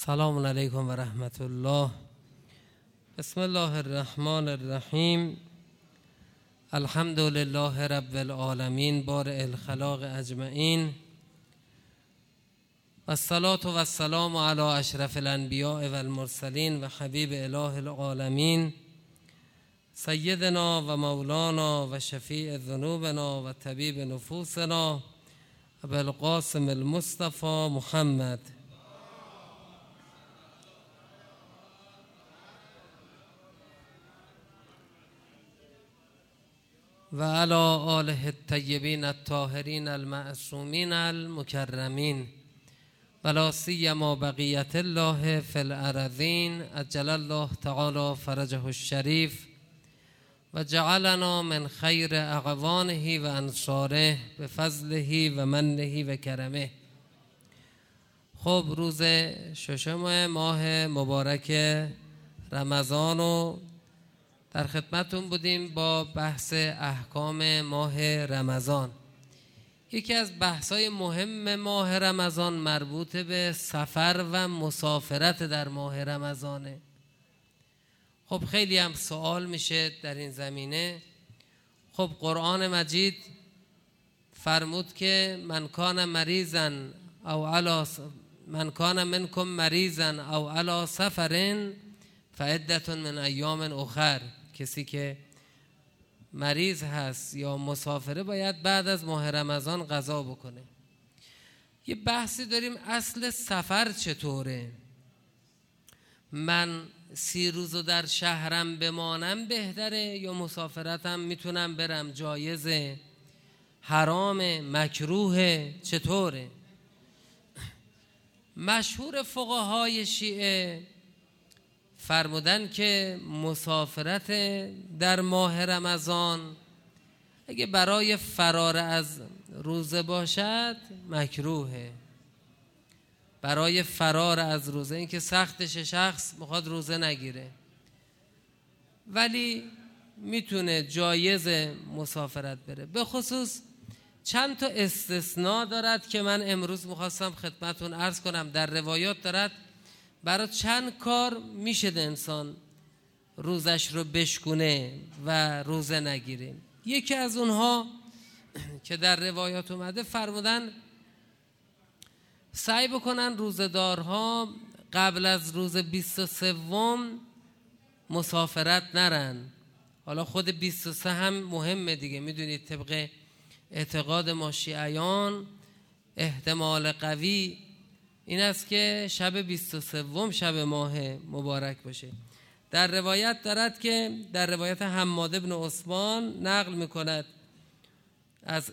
سلام علیکم و رحمت الله. بسم الله الرحمن الرحیم. الحمد لله رب العالمین بارئ الخلاق اجمعین و الصلاة و السلام علی اشرف الانبیاء و المرسلین و حبیب اله العالمین سیدنا و مولانا و شفیع ذنوبنا و طبیب نفوسنا ابوالقاسم المصطفى محمد و علی آله الطیبین الطاهرین المعصومین المکرمین و لا سیما بقیت الله فی الارضین عجل الله تعالی فرجه الشریف و جعلنا من خیر اعوانه و انصاره بفضله و منه و کرمه. خب روز ششم ماه مبارک رمضان و در خدمتون بودیم با بحث احکام ماه رمضان. یکی از بحث‌های مهم ماه رمضان مربوط به سفر و مسافرت در ماه رمضانه. خب خیلی هم سوال میشه در این زمینه. خب قرآن مجید فرمود که من کان منکم مریضا او علی سفر فعدة من ایام اخر. کسی که مریض هست یا مسافره باید بعد از ماه رمضان قضا بکنه. یه بحثی داریم اصل سفر چطوره؟ من 30 روزو در شهرم بمانم بهتره یا مسافرتم میتونم برم؟ جایزه؟ حرام؟ مکروه؟ چطوره؟ مشهور فقهای شیعه فرمودن که مسافرت در ماه رمضان اگه برای فرار از روزه باشد مکروهه. برای فرار از روزه، این که سختش شخص میخواد روزه نگیره، ولی میتونه جایز مسافرت بره. به خصوص چند تا استثناء دارد که من امروز میخواستم خدمتون عرض کنم. در روایات دارد برای چند کار میشه انسان روزش رو بشکونه و روزه نگیره. یکی از اونها که در روایات اومده فرمودن سعی بکنن روزه‌دارها قبل از روز 23 مسافرت نرن. حالا خود 23 هم مهمه دیگه، میدونید طبق اعتقاد ما شیعیان احتمال قوی این است که شب 23 شب ماه مبارک باشه. در روایت دارد که در روایت حماد بن عثمان نقل میکند از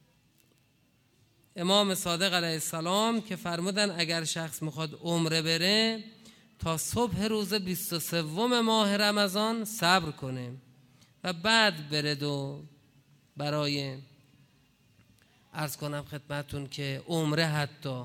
امام صادق علیه السلام که فرمودن اگر شخص میخواد عمره بره تا صبح روز 23 ماه رمضان صبر کنه و بعد برد و برای عرض کنم خدمتون که عمره. حتی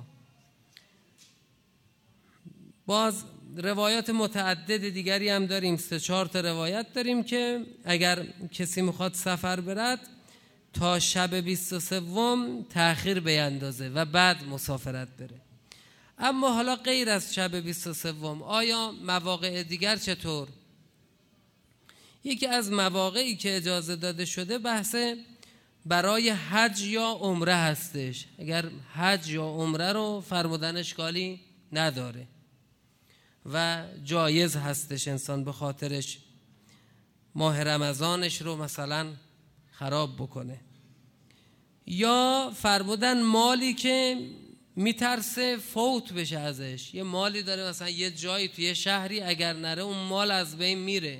باز روایات متعدد دیگری هم داریم، 3-4 تا روایت داریم که اگر کسی میخواد سفر برد تا شب 23 تأخیر بیندازه و بعد مسافرت بره. اما حالا غیر از شب 23 آیا مواقع دیگر چطور؟ یکی از مواقعی که اجازه داده شده بحث برای حج یا عمره هستش. اگر حج یا عمره رو فرمودن اشکالی نداره و جایز هستش انسان به خاطرش ماه رمضانش رو مثلا خراب بکنه. یا فرمودن مالی که میترسه فوت بشه ازش، یه مالی داره مثلا یه جایی توی شهری اگر نره اون مال از بین میره.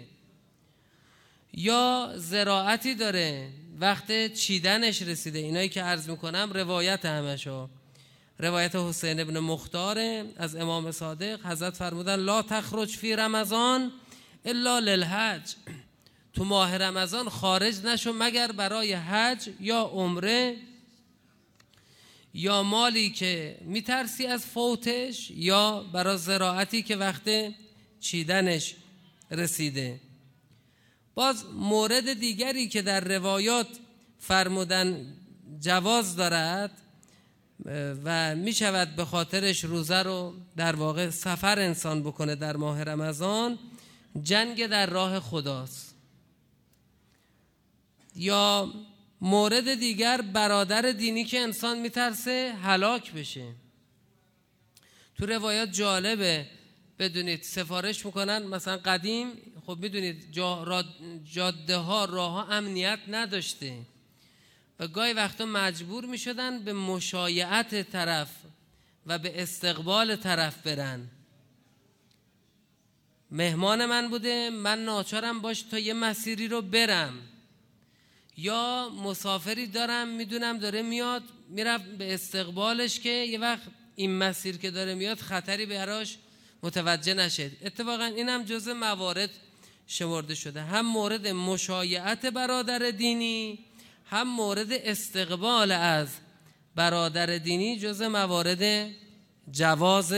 یا زراعتی داره وقت چیدنش رسیده. اینایی که عرض میکنم روایت همشو روایت حسین ابن مختار از امام صادق. حضرت فرمودن لا تخرج فی رمضان الا للحج. تو ماه رمضان خارج نشو مگر برای حج یا عمره یا مالی که میترسی از فوتش یا برای زراعتی که وقت چیدنش رسیده. باز مورد دیگری که در روایات فرمودن جواز دارد و می شود به خاطرش روزه رو در واقع سفر انسان بکنه در ماه رمضان، جنگ در راه خداست. یا مورد دیگر، برادر دینی که انسان میترسه هلاک بشه. تو روایات جالبه بدونید، سفارش میکنن مثلا قدیم خب میدونید جاده ها راه ها امنیت نداشته و گاهی وقتا مجبور میشدن به مشایعت طرف و به استقبال طرف برن. مهمان من بوده، من ناچارم باش تا یه مسیری رو برم، یا مسافری دارم میدونم داره میاد، میرم به استقبالش که یه وقت این مسیر که داره میاد خطری براش متوجه نشه. اتفاقا اینم جزء موارد شمرده شده، هم مورد مشایعت برادر دینی، هم مورد استقبال از برادر دینی، جزء موارد جواز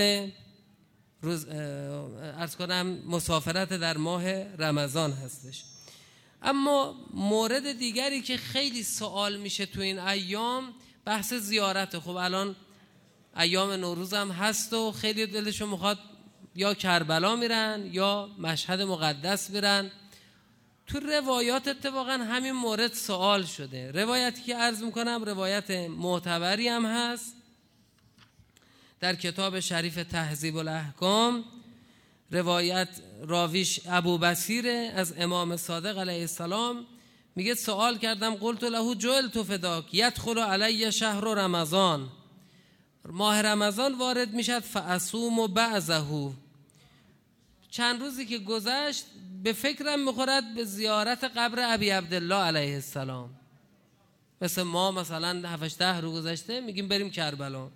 عرض کنم مسافرت در ماه رمضان هستش. اما مورد دیگری که خیلی سوال میشه تو این ایام بحث زیارت. خب الان ایام نوروز هم هست و خیلی دلشون میخواد یا کربلا میرن یا مشهد مقدس میرن. تو روایات اتفاقا همین مورد سوال شده. روایتی که عرض میکنم روایت معتبری هم هست در کتاب شریف تهذیب الاحکام. روایت راویش ابو بصیر از امام صادق علیه السلام میگه سوال کردم قلت له جعلت فداک یدخل علی شهر رمضان، ماه رمضان وارد میشد فاصوم بعضه، چند روزی که گذشت به فکرم میخورد به زیارت قبر ابی عبدالله علیه السلام. مثل ما مثلا 7-10 روز گذشته میگیم بریم کربلا.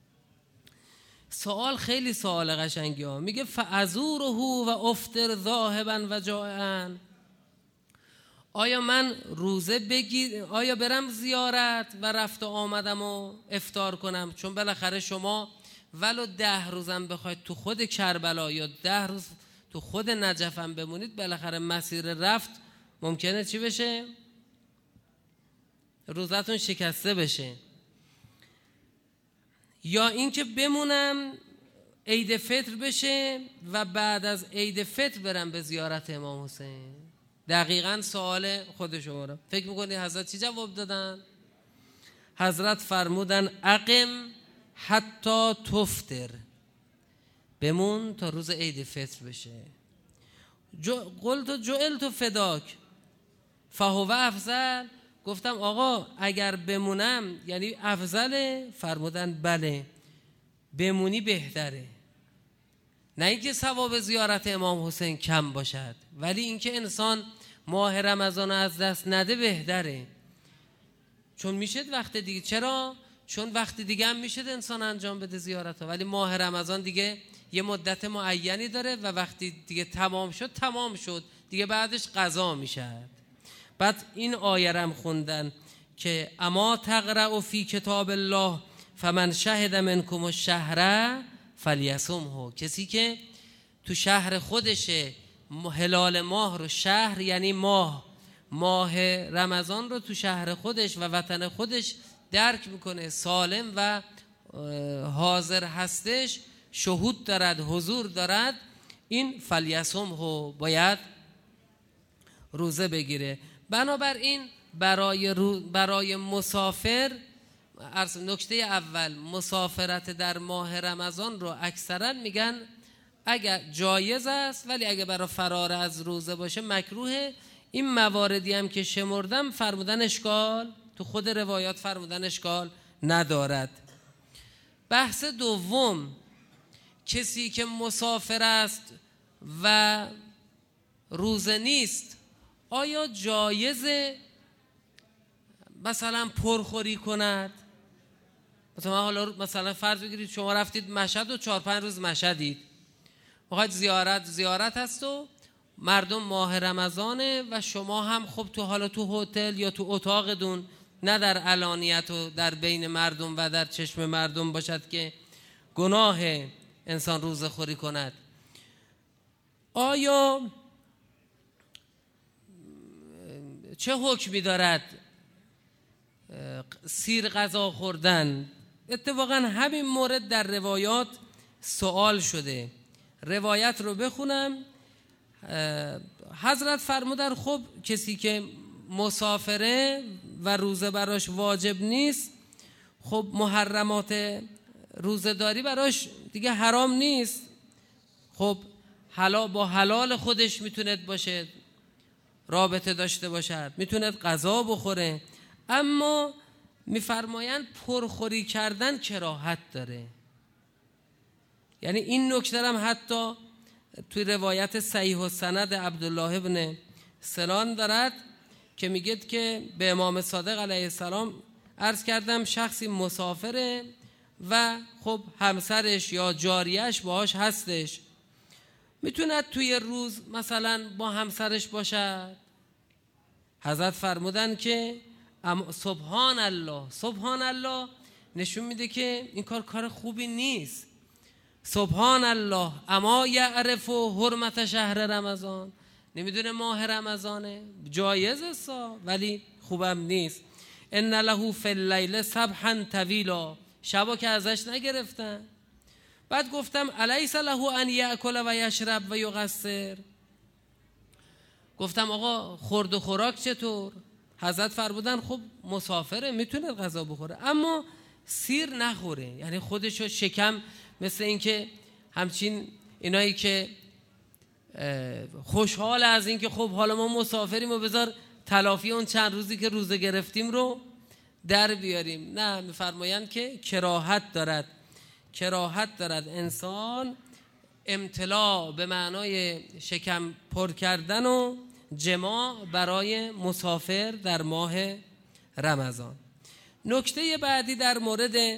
سوال خیلی سوال قشنگی ها. میگه فازوره و افطر ذاهبا و جائعا، آیا من روزه آیا برم زیارت و رفت و آمدم و افطار کنم؟ چون بالاخره شما ولو 10 روزم بخواید تو خود کربلا یا 10 روز تو خود نجفم بمونید، بالاخره مسیر رفت ممکنه چی بشه؟ روزتون شکسته بشه. یا اینکه بمونم عید فطر بشه و بعد از عید فطر برم به زیارت امام حسین. دقیقاً سوال خود شما رو فکر میکنید حضرت چی جواب دادن؟ حضرت فرمودن اقم حتی تفطر، بمون تا روز عید فطر بشه. قلت جعلت فداک فهو افضل، گفتم آقا اگر بمونم یعنی افضله؟ فرمودن بله، بمونی بهتره. نه اینکه ثواب زیارت امام حسین کم باشد، ولی اینکه انسان ماه رمضان از دست نده بهتره. چون میشه وقت دیگه، چرا؟ چون وقت دیگه هم میشه انسان انجام بده زیارت ها، ولی ماه رمضان دیگه یه مدت معینی داره و وقتی دیگه تمام شد دیگه بعدش قضا میشه. بعد این آیه رم خوندن که اما تقرأ فی کتاب الله فمن شهد منکم الشهر فلیصمه، کسی که تو شهر خودشه هلال ماه رو، شهر یعنی ماه رمضان رو تو شهر خودش و وطن خودش درک میکنه، سالم و حاضر هستش، شهود دارد، حضور دارد، این فلیصمه باید روزه بگیره. بنابراین برای مسافر، نکته اول مسافرت در ماه رمضان رو اکثرا میگن اگر جایز است، ولی اگر برای فرار از روزه باشه مکروه. این مواردی هم که شمردم فرمودن اشکال، تو خود روایات فرمودن اشکال ندارد. بحث دوم، کسی که مسافر است و روزه نیست، آیا جایزه مثلا پرخوری کند؟ مثلا فرض بگیرید شما رفتید مشهد و 4-5 روز مشهدید، میخواید زیارت هست و مردم ماه رمضانه و شما هم خب تو هتل یا تو اتاقتون، نه در علانیت و در بین مردم و در چشم مردم باشد که گناه انسان روزه خوری کند. آیا چه حکمی دارد سیر غذا خوردن اتفاقا همین مورد در روایات سوال شده. روایت رو بخونم. حضرت فرمودن خب کسی که مسافره و روزه براش واجب نیست، خب محرمات روزه‌داری براش دیگه حرام نیست. خب با حلال خودش میتوند باشه، رابطه داشته باشد، میتوند غذا بخوره، اما میفرمایند پرخوری کردن کراهت داره. یعنی این نکته هم حتی توی روایت صحیح السند عبدالله ابن سنان دارد که میگه که به امام صادق علیه السلام عرض کردم شخصی مسافره و خب همسرش یا جاریش باهاش هستش، میتوند توی روز مثلا با همسرش باشد. حضرت فرمودن که سبحان الله، سبحان الله نشون میده که این کار خوبی نیست. سبحان الله اما یعرف حرمت شهر رمضان، نمیدونه ماه رمضانه، جایز است ولی خوبم نیست. ان له فی اللیل سبحا طویلا، شبا که ازش نگرفتن. بعد گفتم الیس له ان یاکل و یشرب و یقصر، گفتم آقا خورد و خوراک چطور؟ حضرت فرمودن خب مسافره میتونه غذا بخوره اما سیر نخوره، یعنی خودشو شکم، مثل این که همچین اینایی که خوشحال از این که خب حالا ما مسافریم و بذار تلافی اون چند روزی که روزه گرفتیم رو در بیاریم. نه، میفرمایند که کراهت دارد انسان امتلاع به معنای شکم پر کردن و جماع برای مسافر در ماه رمضان. نکته بعدی در مورد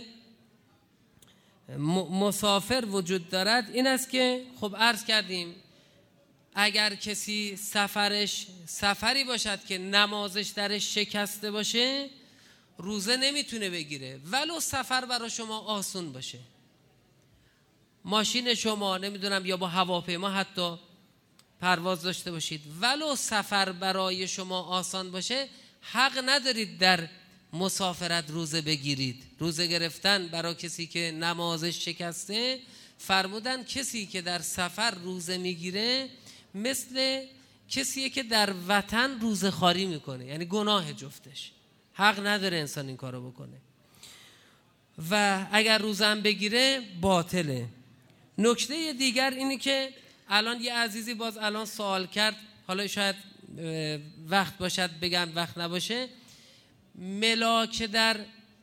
مسافر وجود دارد این است که خب عرض کردیم اگر کسی سفری باشد که نمازش درش شکسته باشه روزه نمیتونه بگیره، ولو سفر برای شما آسون باشه، ماشین شما نمیدونم یا با هواپیما حتی پرواز داشته باشید، ولو سفر برای شما آسان باشه حق ندارید در مسافرت روزه بگیرید. روزه گرفتن برای کسی که نمازش شکسته، فرمودن کسی که در سفر روزه میگیره مثل کسیه که در وطن روزه خواری میکنه، یعنی گناه جفتش، حق نداره انسان این کارو بکنه و اگر روزه هم بگیره باطله. نکته دیگر اینی که الان یه عزیزی باز الان سوال کرد، حالا شاید وقت باشد بگم وقت نباشه، ملاک در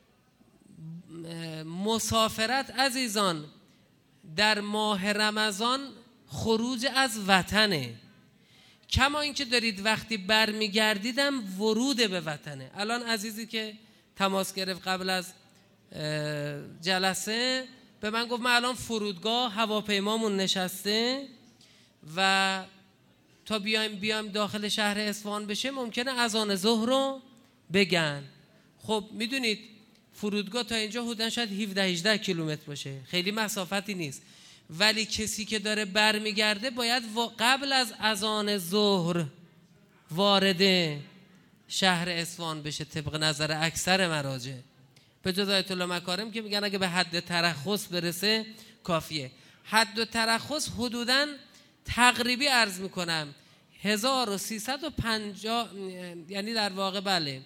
مسافرت عزیزان در ماه رمضان خروج از وطنه، کما اینکه دارید وقتی برمیگردیدم ورود به وطنه. الان عزیزی که تماس گرفت قبل از جلسه به من گفت من الان فرودگاه هواپیمامون نشسته و تا بیایم داخل شهر اصفهان بشه ممکنه اذان ظهر رو بگن. خب میدونید فرودگاه تا اینجا حدوداً شاید 17-18 کیلومتر باشه، خیلی مسافتی نیست، ولی کسی که داره برمیگرده باید قبل از اذان ظهر وارد شهر اصفهان بشه طبق نظر اکثر مراجع، به جز آیت الله مکارم که میگن اگه به حد ترخص برسه کافیه. حد ترخص حدوداً تقریبی عرض میکنم 1350، یعنی در واقع بله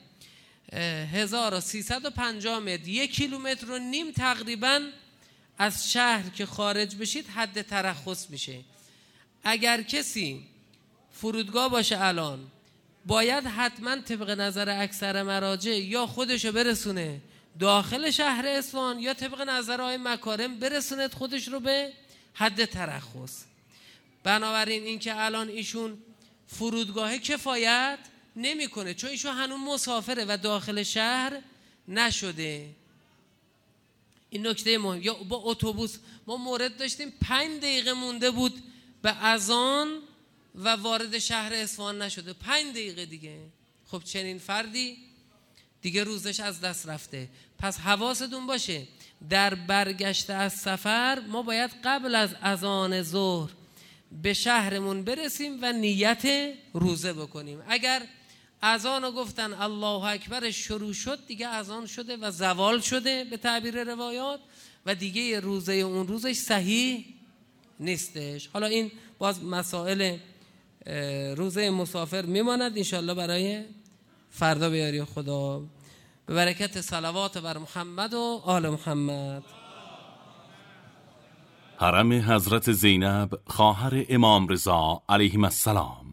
1350 متر، 1.5 کیلومتر تقریبا از شهر که خارج بشید حد ترخص میشه. اگر کسی فرودگاه باشه الان باید حتما طبق نظر اکثر مراجع یا خودشو برسونه داخل شهر اصفهان یا طبق نظر آقای مکارم برسوند خودش رو به حد ترخص. بنابراین این که الان ایشون فرودگاه کفایت نمیکنه چون ایشون هنوز مسافره و داخل شهر نشده. این نکته مهم. یا با اتوبوس ما مورد داشتیم 5 دقیقه مونده بود به اذان و وارد شهر اصفهان نشده، 5 دقیقه دیگه. خب چنین فردی دیگه روزش از دست رفته. پس حواستون باشه در برگشت از سفر ما باید قبل از اذان ظهر به شهرمون برسیم و نیت روزه بکنیم. اگر اذان رو گفتن الله اکبر شروع شد، دیگه اذان شده و زوال شده به تعبیر روایات و دیگه روزه اون روزش صحیح نیستش. حالا این باز مسائل روزه مسافر میماند انشالله برای فردا بیاری خدا. به برکت صلوات بر محمد و آل محمد. حرم حضرت زینب خواهر امام رضا علیهم السلام